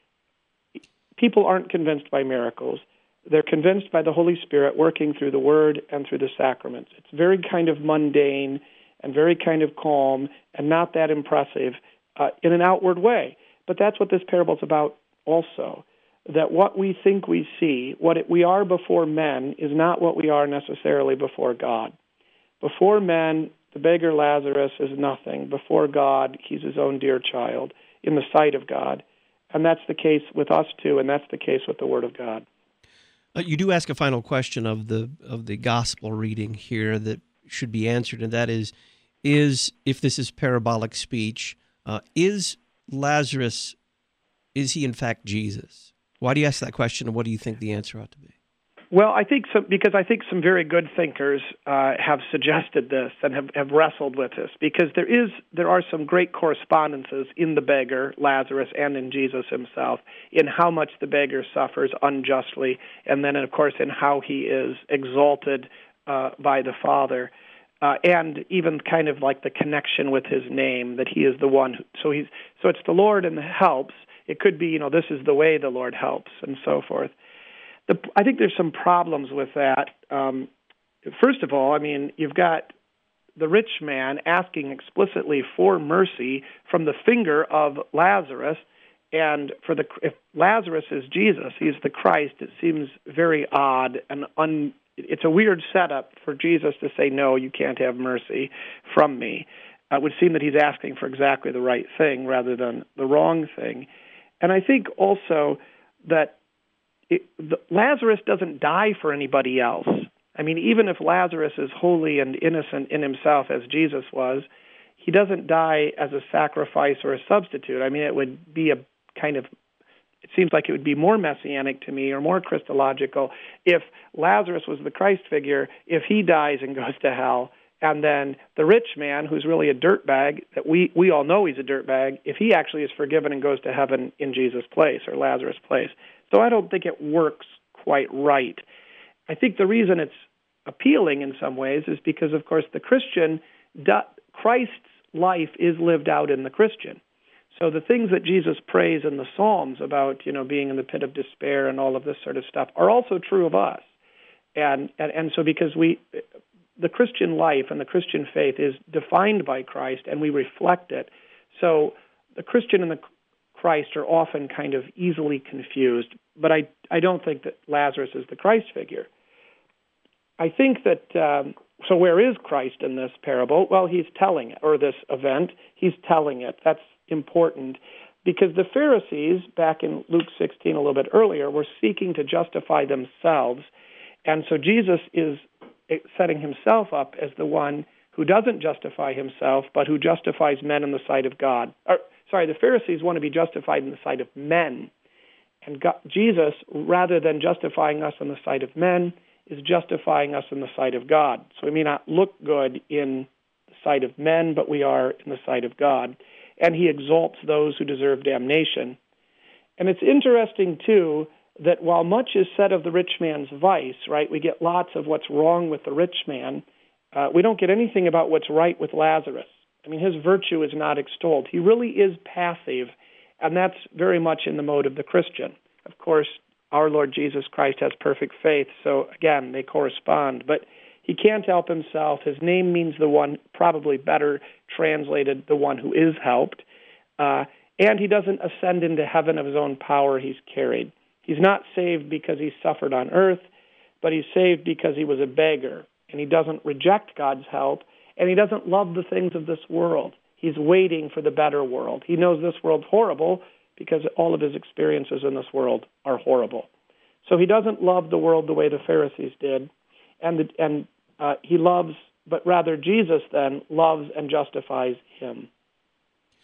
People aren't convinced by miracles. They're convinced by the Holy Spirit working through the Word and through the sacraments. It's very kind of mundane and very kind of calm and not that impressive uh, in an outward way. But that's what this parable is about also, that what we think we see, what it, we are before men, is not what we are necessarily before God. Before men, the beggar Lazarus is nothing. Before God, he's his own dear child in the sight of God. And that's the case with us too, and that's the case with the Word of God. Uh, you do ask a final question of the of the gospel reading here that should be answered, and that is, is if this is parabolic speech, uh, is Lazarus, is he in fact Jesus? Why do you ask that question, and what do you think the answer ought to be? Well, I think some, because I think some very good thinkers uh, have suggested this and have, have wrestled with this, because there is there are some great correspondences in the beggar, Lazarus, and in Jesus himself, in how much the beggar suffers unjustly, and then, of course, in how he is exalted uh, by the Father, uh, and even kind of like the connection with his name, that he is the one. Who, so he's so it's the Lord and the helps. It could be, you know, this is the way the Lord helps, and so forth. The, I think there's some problems with that. Um, first of all, I mean, you've got the rich man asking explicitly for mercy from the finger of Lazarus, and for the if Lazarus is Jesus, he's the Christ. It seems very odd and un. It's a weird setup for Jesus to say, "No, you can't have mercy from me." Uh, it would seem that he's asking for exactly the right thing rather than the wrong thing. And I think also that It, the, Lazarus doesn't die for anybody else. I mean, even if Lazarus is holy and innocent in himself as Jesus was, he doesn't die as a sacrifice or a substitute. I mean, it would be a kind of, it seems like it would be more messianic to me or more Christological if Lazarus was the Christ figure, if he dies and goes to hell, and then the rich man, who's really a dirtbag, that we, we all know he's a dirtbag, if he actually is forgiven and goes to heaven in Jesus' place or Lazarus' place. So I don't think it works quite right. I think the reason it's appealing in some ways is because, of course, the Christian, Christ's life is lived out in the Christian. So the things that Jesus prays in the Psalms about, you know, being in the pit of despair and all of this sort of stuff are also true of us. And and, and so because we, the Christian life and the Christian faith is defined by Christ and we reflect it. So the Christian and the Christ are often kind of easily confused, but I, I don't think that Lazarus is the Christ figure. I think that, um, so where is Christ in this parable? Well, he's telling it, or this event, he's telling it. That's important, because the Pharisees, back in Luke sixteen, a little bit earlier, were seeking to justify themselves, and so Jesus is setting himself up as the one who doesn't justify himself, but who justifies men in the sight of God. Or, Sorry, the Pharisees want to be justified in the sight of men. And God, Jesus, rather than justifying us in the sight of men, is justifying us in the sight of God. So we may not look good in the sight of men, but we are in the sight of God. And he exalts those who deserve damnation. And it's interesting, too, that while much is said of the rich man's vice, right, we get lots of what's wrong with the rich man, uh, we don't get anything about what's right with Lazarus. I mean, his virtue is not extolled. He really is passive, and that's very much in the mode of the Christian. Of course, our Lord Jesus Christ has perfect faith, so again, they correspond. But he can't help himself. His name means the one, probably better translated, the one who is helped. Uh, and he doesn't ascend into heaven of his own power. He's carried. He's not saved because he suffered on earth, but he's saved because he was a beggar, and he doesn't reject God's help. And he doesn't love the things of this world. He's waiting for the better world. He knows this world's horrible because all of his experiences in this world are horrible. So he doesn't love the world the way the Pharisees did. And, the, and uh, he loves, but rather Jesus then loves and justifies him.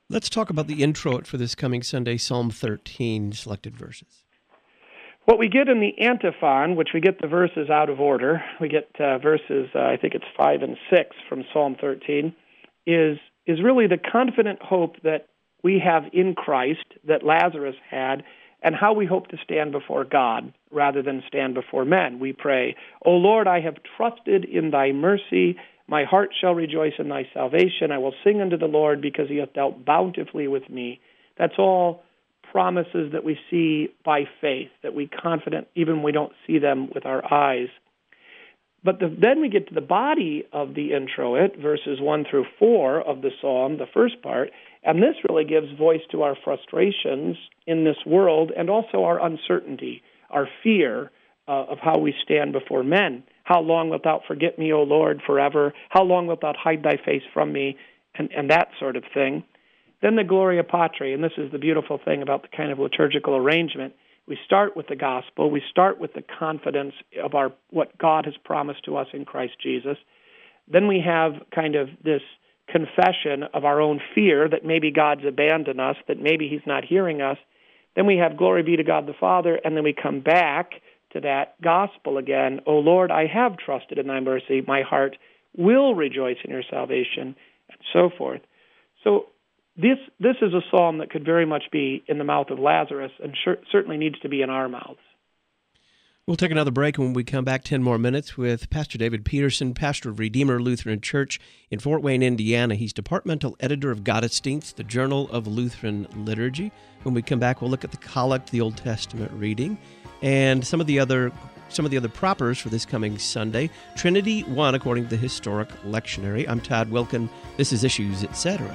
Let's talk about the introit for this coming Sunday, Psalm thirteen, selected verses. What we get in the antiphon, which we get the verses out of order, we get uh, verses, uh, I think it's five and six from Psalm thirteen, is is really the confident hope that we have in Christ, that Lazarus had, and how we hope to stand before God rather than stand before men. We pray, O Lord, I have trusted in thy mercy. My heart shall rejoice in thy salvation. I will sing unto the Lord because he hath dealt bountifully with me. That's all promises that we see by faith, that we confident even when we don't see them with our eyes. But the, then we get to the body of the introit, verses one through four of the psalm, the first part, and this really gives voice to our frustrations in this world and also our uncertainty, our fear uh, of how we stand before men. How long wilt thou forget me, O Lord, forever? How long wilt thou hide thy face from me? And, and that sort of thing. Then the Gloria Patri, and this is the beautiful thing about the kind of liturgical arrangement. We start with the gospel. We start with the confidence of our what God has promised to us in Christ Jesus. Then we have kind of this confession of our own fear that maybe God's abandoned us, that maybe he's not hearing us. Then we have glory be to God the Father, and then we come back to that gospel again. O Lord, I have trusted in thy mercy. My heart will rejoice in your salvation, and so forth. So this this is a psalm that could very much be in the mouth of Lazarus and sure, certainly needs to be in our mouths. We'll take another break, and when we come back, ten more minutes with Pastor David Peterson, pastor of Redeemer Lutheran Church in Fort Wayne, Indiana. He's departmental editor of Gottesdienst, the Journal of Lutheran Liturgy. When we come back, we'll look at the collect, the Old Testament reading, and some of the other some of the other propers for this coming Sunday. Trinity one, according to the Historic Lectionary. I'm Todd Wilkin. This is Issues, et cetera.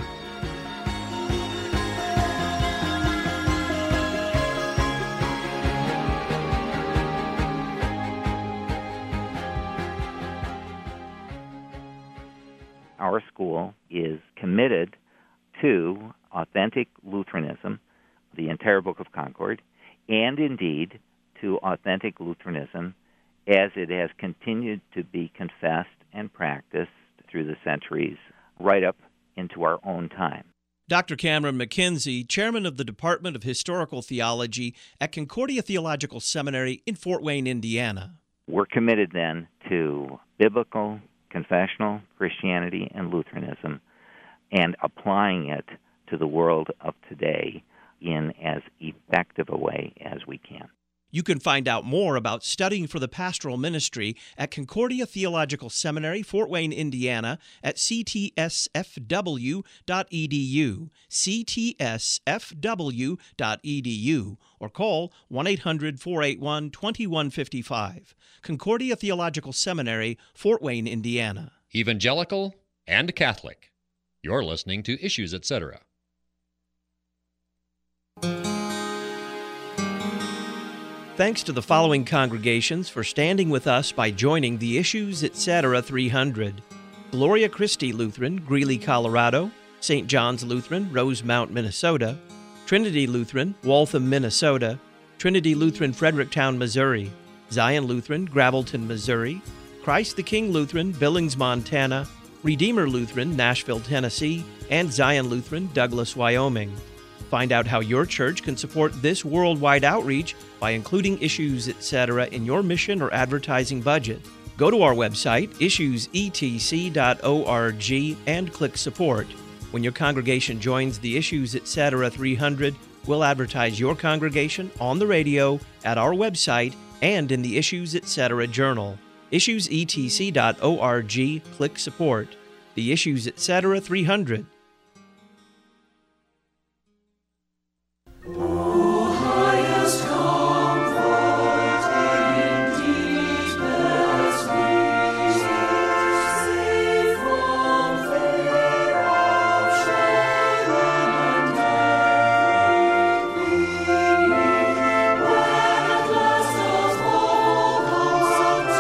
Our school is committed to authentic Lutheranism, the entire Book of Concord, and indeed to authentic Lutheranism as it has continued to be confessed and practiced through the centuries, right up into our own time. Doctor Cameron McKenzie, chairman of the Department of Historical Theology at Concordia Theological Seminary in Fort Wayne, Indiana. We're committed then to biblical, confessional Christianity and Lutheranism and applying it to the world of today in as effective a way as we can. You can find out more about studying for the pastoral ministry at Concordia Theological Seminary, Fort Wayne, Indiana, at c t s f w dot e d u, c t s f w dot e d u, or call one eight hundred, four eight one, two one five five. Concordia Theological Seminary, Fort Wayne, Indiana. Evangelical and Catholic. You're listening to Issues, et cetera. Thanks to the following congregations for standing with us by joining the Issues, et cetera three hundred. Gloria Christi Lutheran, Greeley, Colorado. Saint John's Lutheran, Rosemount, Minnesota. Trinity Lutheran, Waltham, Minnesota. Trinity Lutheran, Fredericktown, Missouri. Zion Lutheran, Gravelton, Missouri. Christ the King Lutheran, Billings, Montana. Redeemer Lutheran, Nashville, Tennessee. And Zion Lutheran, Douglas, Wyoming. Find out how your church can support this worldwide outreach by including Issues, et cetera in your mission or advertising budget. Go to our website, issues e t c dot org, and click Support. When your congregation joins the Issues, et cetera three hundred, we'll advertise your congregation on the radio, at our website, and in the Issues, et cetera journal. issues e t c dot org, click Support. The Issues, et cetera three hundred.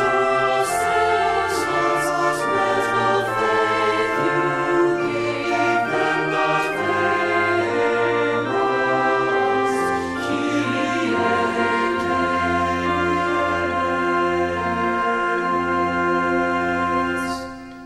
Faith you gave.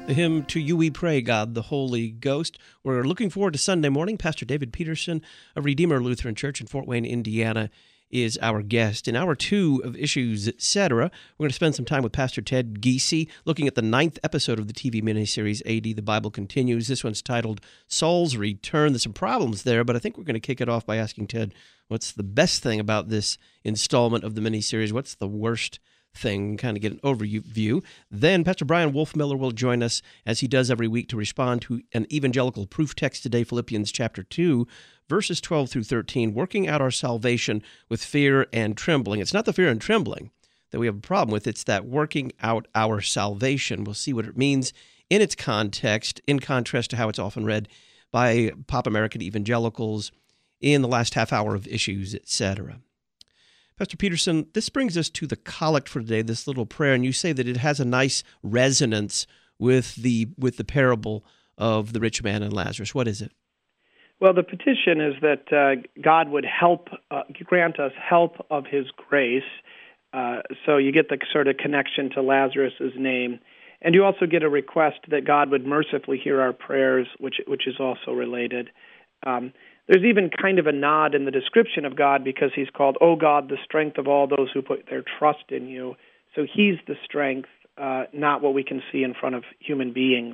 The hymn, To You We Pray, God the Holy Ghost. We're looking forward to Sunday morning. Pastor David Peterson of Redeemer Lutheran Church in Fort Wayne, Indiana, is our guest. In hour two of Issues, et cetera, we're going to spend some time with Pastor Ted Giese looking at the ninth episode of the T V miniseries A D, The Bible Continues. This one's titled Saul's Return. There's some problems there, but I think we're going to kick it off by asking Ted, what's the best thing about this installment of the miniseries? What's the worst thing? Kind of get an overview. Then Pastor Brian Wolfmiller will join us, as he does every week, to respond to an evangelical proof text today, Philippians chapter two, verses twelve through thirteen, working out our salvation with fear and trembling. It's not the fear and trembling that we have a problem with. It's that working out our salvation. We'll see what it means in its context, in contrast to how it's often read by pop American evangelicals in the last half hour of Issues, et cetera. Pastor Peterson, this brings us to the collect for today, this little prayer, and you say that it has a nice resonance with the with the parable of the rich man and Lazarus. What is it? Well, the petition is that uh, God would help, uh, grant us help of His grace. Uh, so you get the sort of connection to Lazarus' name. And you also get a request that God would mercifully hear our prayers, which which is also related. Um, there's even kind of a nod in the description of God because He's called, "O God, the strength of all those who put their trust in you." So He's the strength, uh, not what we can see in front of human beings.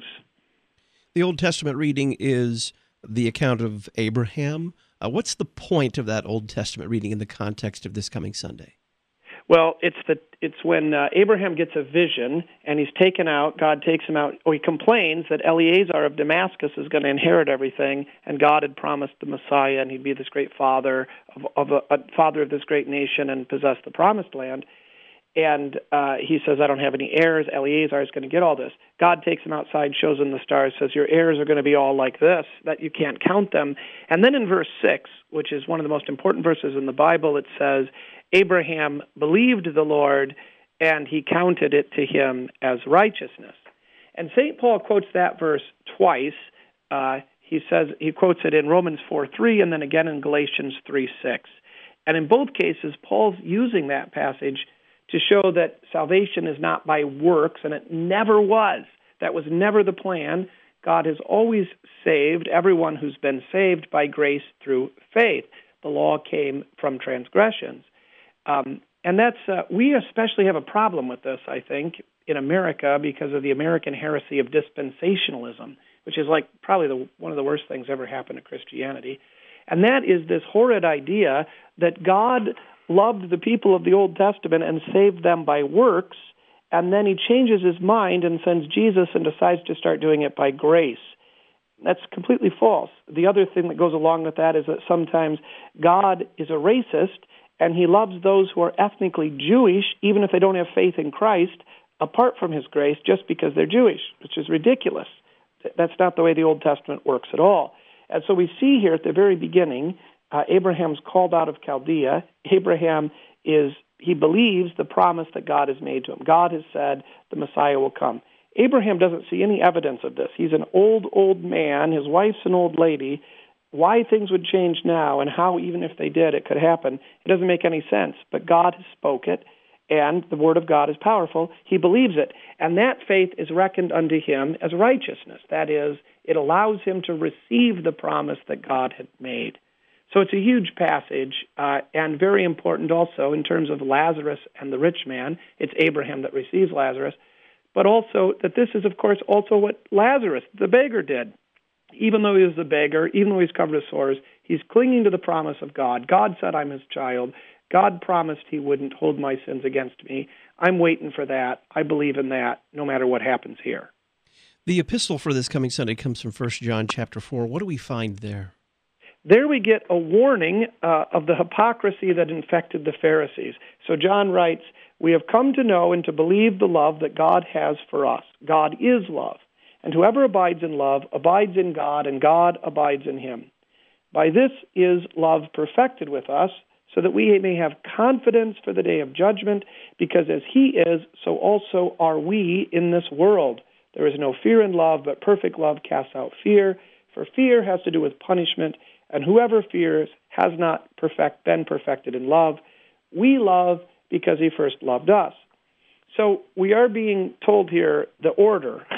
The Old Testament reading is the account of Abraham. Uh, what's the point of that Old Testament reading in the context of this coming Sunday? Well, it's the it's when uh, Abraham gets a vision and he's taken out. God takes him out. Or he complains that Eleazar of Damascus is going to inherit everything, and God had promised the Messiah, and he'd be this great father of, of a, a father of this great nation and possess the promised land. And uh, he says, "I don't have any heirs. Eleazar is going to get all this." God takes him outside, shows him the stars, says, "Your heirs are going to be all like this, that you can't count them." And then in verse six, which is one of the most important verses in the Bible, it says, Abraham believed the Lord, and He counted it to him as righteousness. And Saint Paul quotes that verse twice. Uh, he says he quotes it in Romans four three and then again in Galatians three six. And in both cases, Paul's using that passage to show that salvation is not by works, and it never was. That was never the plan. God has always saved everyone who's been saved by grace through faith. The law came from transgressions. Um, and that's uh, we especially have a problem with this, I think, in America because of the American heresy of dispensationalism, which is like probably the, one of the worst things ever happened to Christianity. And that is this horrid idea that God loved the people of the Old Testament and saved them by works, and then He changes His mind and sends Jesus and decides to start doing it by grace. That's completely false. The other thing that goes along with that is that sometimes God is a racist, and He loves those who are ethnically Jewish, even if they don't have faith in Christ, apart from His grace, just because they're Jewish, which is ridiculous. That's not the way the Old Testament works at all. And so we see here at the very beginning, uh, Abraham's called out of Chaldea. Abraham is, he believes the promise that God has made to him. God has said the Messiah will come. Abraham doesn't see any evidence of this. He's an old, old man. His wife's an old lady. Why things would change now and how, even if they did, it could happen, it doesn't make any sense. But God has spoke it, and the Word of God is powerful. He believes it. And that faith is reckoned unto him as righteousness. That is, it allows him to receive the promise that God had made. So it's a huge passage, uh, and very important also in terms of Lazarus and the rich man. It's Abraham that receives Lazarus. But also that this is, of course, also what Lazarus, the beggar, did. Even though he was a beggar, even though he's covered with sores, he's clinging to the promise of God. God said, "I'm His child." God promised He wouldn't hold my sins against me. I'm waiting for that. I believe in that, no matter what happens here. The epistle for this coming Sunday comes from First John chapter four. What do we find there? There we get a warning uh, of the hypocrisy that infected the Pharisees. So John writes, "We have come to know and to believe the love that God has for us. God is love. And whoever abides in love abides in God, and God abides in him. By this is love perfected with us, so that we may have confidence for the day of judgment, because as He is, so also are we in this world. There is no fear in love, but perfect love casts out fear, for fear has to do with punishment, and whoever fears has not perfect, been perfected in love. We love because He first loved us." So we are being told here the order.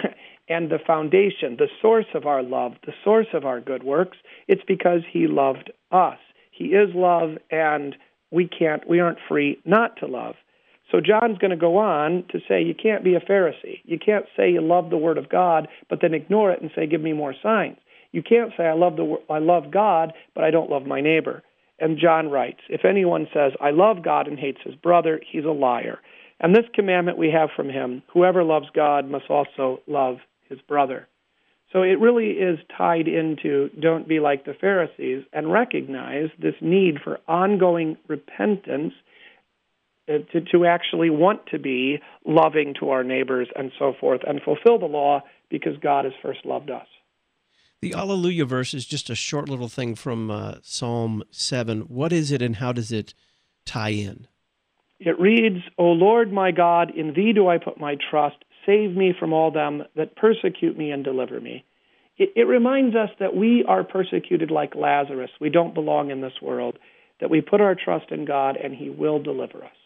and the foundation, the source of our love, the source of our good works. It's because he loved us. He is love, and we can't, we aren't free not to love. So John's going to go on to say you can't be a Pharisee. You can't say you love the Word of God, but then ignore it and say, give me more signs. You can't say I love the I love God, but I don't love my neighbor. And John writes, if anyone says, I love God and hates his brother, he's a liar. And this commandment we have from him, whoever loves God must also love his brother. So it really is tied into don't be like the Pharisees and recognize this need for ongoing repentance to, to actually want to be loving to our neighbors and so forth and fulfill the law because God has first loved us. The Alleluia verse is just a short little thing from uh, Psalm seven. What is it and how does it tie in? It reads, O Lord my God, in thee do I put my trust. Save me from all them that persecute me and deliver me. It, it reminds us that we are persecuted like Lazarus. We don't belong in this world, that we put our trust in God and he will deliver us.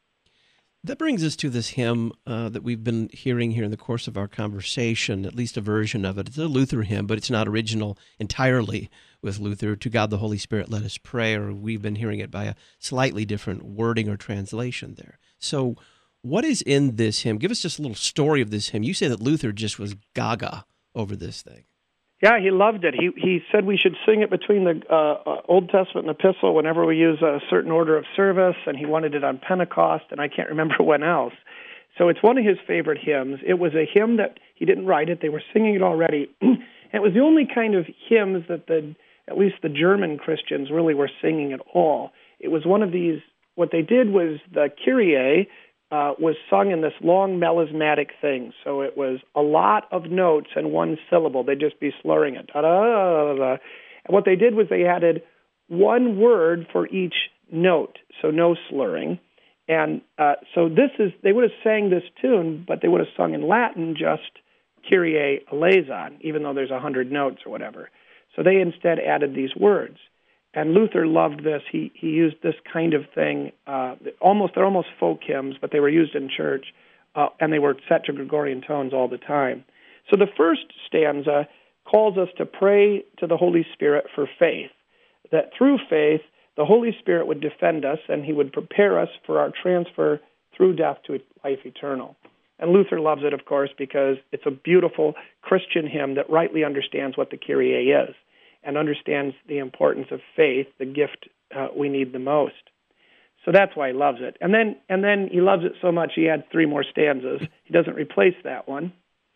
That brings us to this hymn uh, that we've been hearing here in the course of our conversation, at least a version of it. It's a Luther hymn, but it's not original entirely with Luther. To God the Holy Spirit, let us pray, or we've been hearing it by a slightly different wording or translation there. So what is in this hymn? Give us just a little story of this hymn. You say that Luther just was gaga over this thing. Yeah, he loved it. He he said we should sing it between the uh, Old Testament and Epistle whenever we use a certain order of service, and he wanted it on Pentecost, and I can't remember when else. So it's one of his favorite hymns. It was a hymn that he didn't write it. They were singing it already. And it was the only kind of hymns that the at least the German Christians really were singing at all. It was one of these, what they did was the Kyrie uh, was sung in this long melismatic thing. So it was a lot of notes and one syllable. They'd just be slurring it. Da-da-da-da-da. And what they did was they added one word for each note, so no slurring. And uh, so this is, they would have sang this tune, but they would have sung in Latin just Kyrie eleison, even though there's a hundred notes or whatever. So they instead added these words. And Luther loved this. He he used this kind of thing. Uh, almost they're almost folk hymns, but they were used in church, uh, and they were set to Gregorian tones all the time. So the first stanza calls us to pray to the Holy Spirit for faith, that through faith the Holy Spirit would defend us and he would prepare us for our transfer through death to life eternal. And Luther loves it, of course, because it's a beautiful Christian hymn that rightly understands what the Kyrie is and understands the importance of faith, the gift uh, we need the most. So that's why he loves it. And then and then he loves it so much he adds three more stanzas. He doesn't replace that one.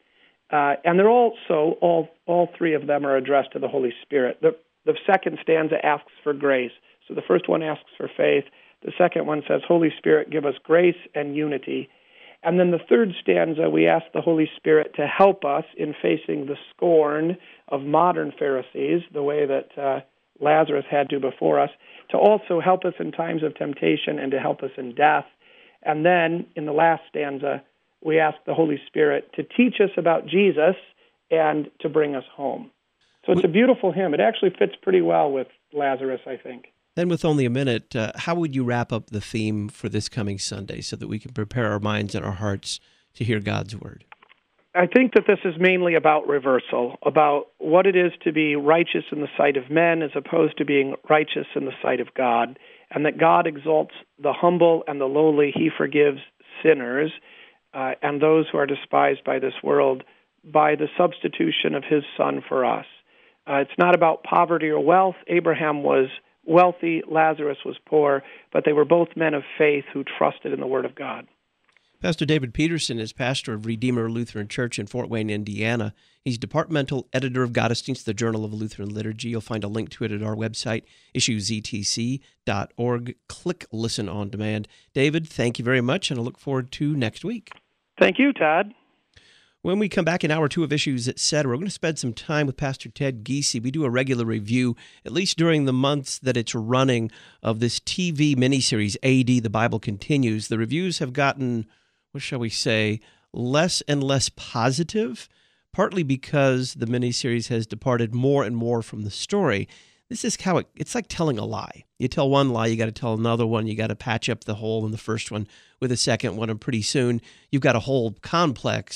Uh, and they're also, all all three of them are addressed to the Holy Spirit. The, the second stanza asks for grace. So the first one asks for faith. The second one says, Holy Spirit, give us grace and unity. And then the third stanza, we ask the Holy Spirit to help us in facing the scorn of modern Pharisees, the way that uh, Lazarus had to before us, to also help us in times of temptation and to help us in death. And then in the last stanza, we ask the Holy Spirit to teach us about Jesus and to bring us home. So it's a beautiful hymn. It actually fits pretty well with Lazarus, I think. Then with only a minute, uh, how would you wrap up the theme for this coming Sunday so that we can prepare our minds and our hearts to hear God's word? I think that this is mainly about reversal, about what it is to be righteous in the sight of men as opposed to being righteous in the sight of God, and that God exalts the humble and the lowly. He forgives sinners uh, and those who are despised by this world by the substitution of his Son for us. Uh, it's not about poverty or wealth. Abraham was wealthy, Lazarus was poor, but they were both men of faith who trusted in the Word of God. Pastor David Peterson is pastor of Redeemer Lutheran Church in Fort Wayne, Indiana. He's departmental editor of Gottesdienst, the Journal of Lutheran Liturgy. You'll find a link to it at our website, issue z t c dot org. Click Listen on Demand. David, thank you very much, and I look forward to next week. Thank you, Todd. When we come back in hour two of Issues, et cetera, we're going to spend some time with Pastor Ted Giese. We do a regular review, at least during the months that it's running, of this T V miniseries, A D, The Bible Continues. The reviews have gotten, what shall we say, less and less positive, partly because the miniseries has departed more and more from the story. This is how it, it's like telling a lie. You tell one lie, you got to tell another one, you got to patch up the hole in the first one with a second one, and pretty soon you've got a whole complex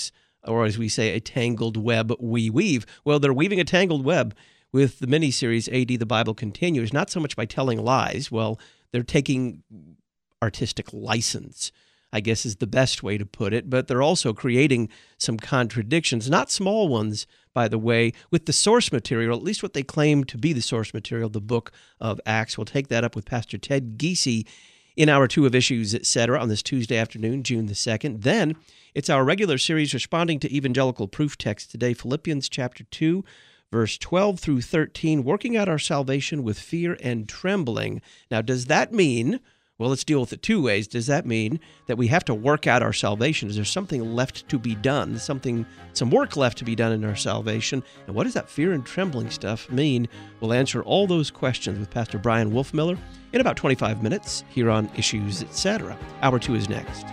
or as we say, a tangled web we weave. Well, they're weaving a tangled web with the miniseries A D, The Bible Continues, not so much by telling lies. Well, they're taking artistic license, I guess is the best way to put it, but they're also creating some contradictions, not small ones, by the way, with the source material, at least what they claim to be the source material, the book of Acts. We'll take that up with Pastor Ted Giese in Hour two of Issues, et cetera, on this Tuesday afternoon, June the second. Then it's our regular series responding to evangelical proof text today, Philippians chapter two, verse twelve through thirteen, working out our salvation with fear and trembling. Now, does that mean, well, let's deal with it two ways. Does that mean that we have to work out our salvation? Is there something left to be done, something, some work left to be done in our salvation? And what does that fear and trembling stuff mean? We'll answer all those questions with Pastor Brian Wolfmiller in about twenty-five minutes here on Issues, et cetera. Hour two is next.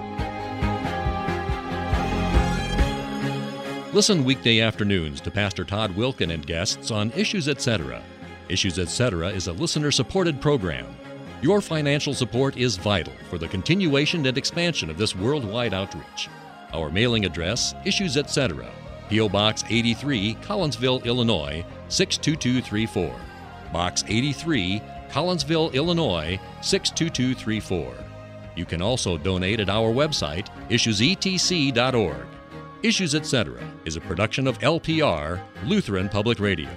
Listen weekday afternoons to Pastor Todd Wilken and guests on Issues, et cetera. Issues, et cetera is a listener-supported program. Your financial support is vital for the continuation and expansion of this worldwide outreach. Our mailing address, Issues, et cetera, P O. Box eighty-three, Collinsville, Illinois, six two two three four. Box eighty-three, Collinsville, Illinois, six two two three four. You can also donate at our website, issues e t c dot org. Issues, et cetera is a production of L P R, Lutheran Public Radio.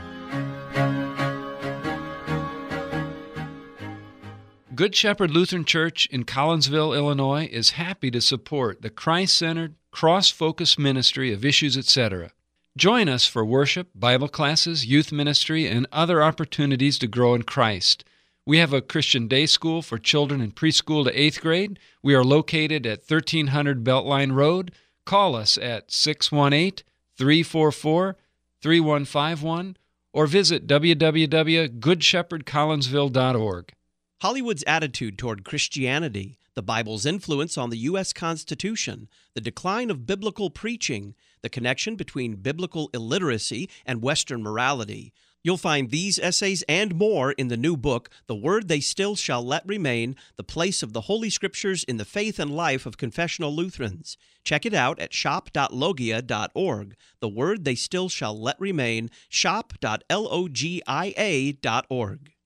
Good Shepherd Lutheran Church in Collinsville, Illinois is happy to support the Christ-centered, cross-focused ministry of Issues, et cetera. Join us for worship, Bible classes, youth ministry, and other opportunities to grow in Christ. We have a Christian day school for children in preschool to eighth grade. We are located at thirteen hundred Beltline Road. Call us at six one eight, three four four, three one five one or visit w w w dot good shepherd collinsville dot org. Hollywood's attitude toward Christianity, the Bible's influence on the U S Constitution, the decline of biblical preaching, the connection between biblical illiteracy and Western morality. You'll find these essays and more in the new book, The Word They Still Shall Let Remain, The Place of the Holy Scriptures in the Faith and Life of Confessional Lutherans. Check it out at shop dot logia dot org. The Word They Still Shall Let Remain, shop dot logia dot org.